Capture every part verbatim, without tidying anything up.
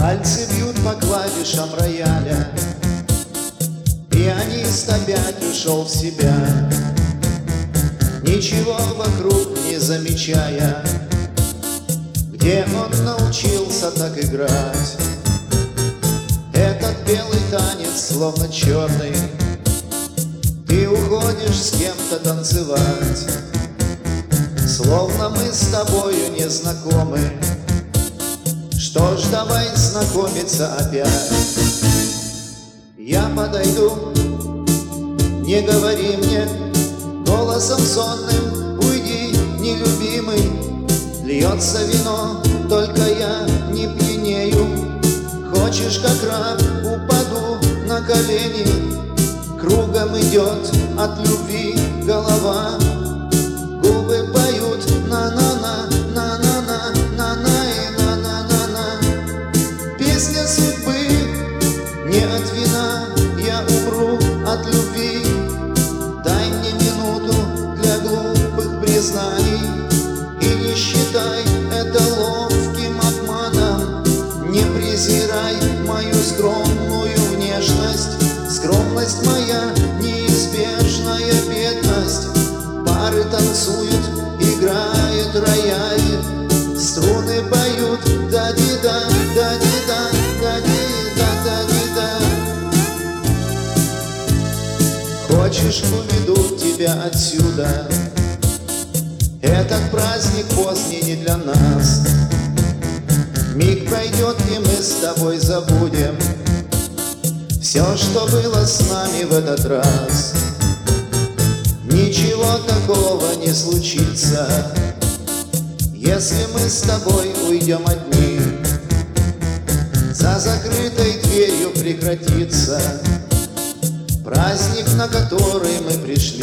Пальцы бьют по клавишам рояля, пианист опять ушел в себя, ничего вокруг не замечая. Где он научился так играть? Этот белый танец, словно черный, ты уходишь с кем-то танцевать, словно мы с тобою не знакомы. Что ж, давай знакомиться опять. Я подойду, не говори мне голосом сонным, уйди, нелюбимый. Льется вино, только я не пьянею. Хочешь, как раб, упаду на колени. Кругом идет от любви голова. Губы поют на-на-на, на-на-на, на-на и на-на-на-на. Песня судьбы, не от вина я умру от любви. Дай мне минуту для глупых признаний, и не считай это ловким обманом. Не презирай мою скромную внешность. Скромность моя, неизбежная бедность. Пары танцуют, играет рояль, струны поют да-ди-да, да-ди-да, да-ди-да, да-ди-да. Хочешь, уведу тебя отсюда? Этот праздник поздний не для нас. Миг пройдет, и мы с тобой забудем все, что было с нами в этот раз. Ничего такого не случится, если мы с тобой уйдем одни. За закрытой дверью прекратится праздник, на который мы пришли.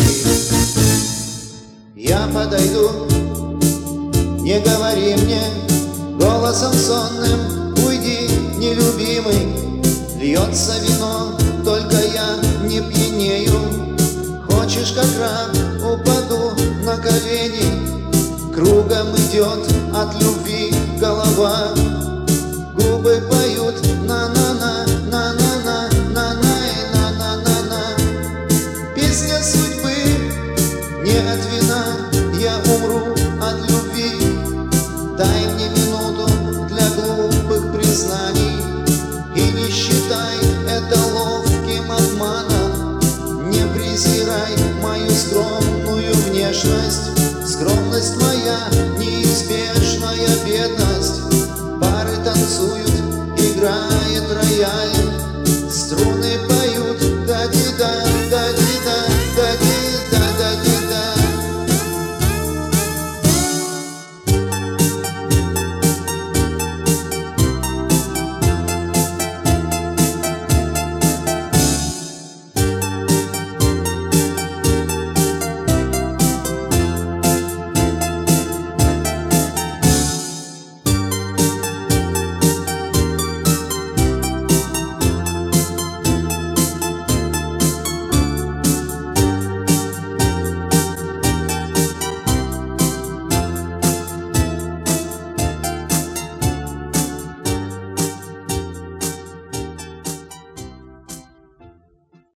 Я подойду, не говори мне голосом сонным, уйди, нелюбимый. Льется вино, только я не пьянею. Хочешь, как раб, упаду на колени. Кругом идет от любви голова. Губы поют на-на-на, на-на-на, на-на и на-на-на-на. Песня судьбы, не от вина я умру от любви. Дай мне минуту для глупых признаний, и не считай это ловким обманом. Не презирай мою скромную внешность. Скромность моя, неизбежная бедность. Пары танцуют, играют